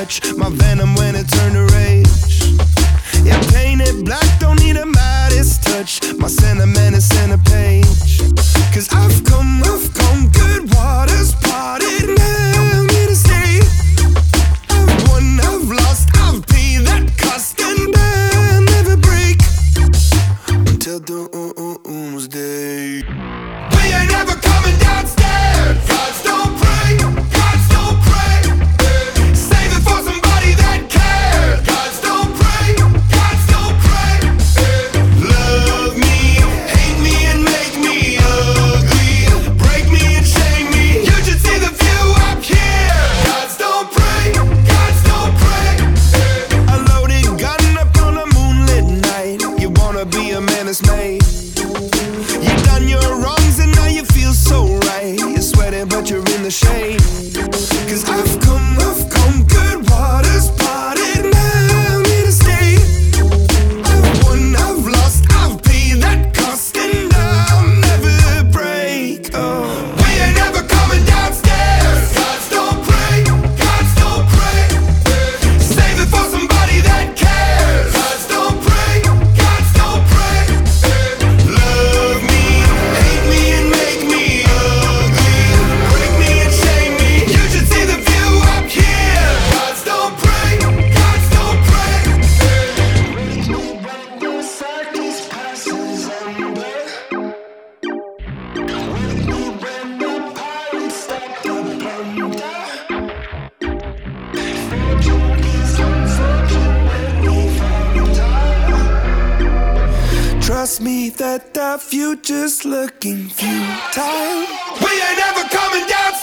touch, my venom when it turned to rage. Yeah, painted black, don't need a Midas touch, my sentiment is center page. Cause I've come, good waters parted, now need to stay. I've won, I've lost, I've paid that cost, and I'll never break until doomsday. We ain't never coming downstairs. Gods don't pray, gods don't pray. Save it for somebody that cares. Gods don't pray, gods don't pray. Love me, hate me and make me ugly. Break me and shame me. You should see the view up here. Gods don't pray, gods don't pray. A loaded gun up on a moonlit night. You wanna be a man that's made. You done your wrongs and now you feel so right. You're sweating but you're in the shade. Cause I've come, good waters parted, now need to stay. I've won, I've lost, I've paid that cost, and I'll never break. Oh. We ain't never coming downstairs. Gods don't pray, gods don't pray. Save it for somebody that cares. Gods don't pray, gods don't pray. Love me, hate me and make me ugly. Break me and shame me. You should see the view up here. Gods don't pray, gods don't pray. When the circus passes under, when the pirates stop the plunder, fortune is unfortunately found out. Trust me that the future's looking futile. We ain't ever coming down.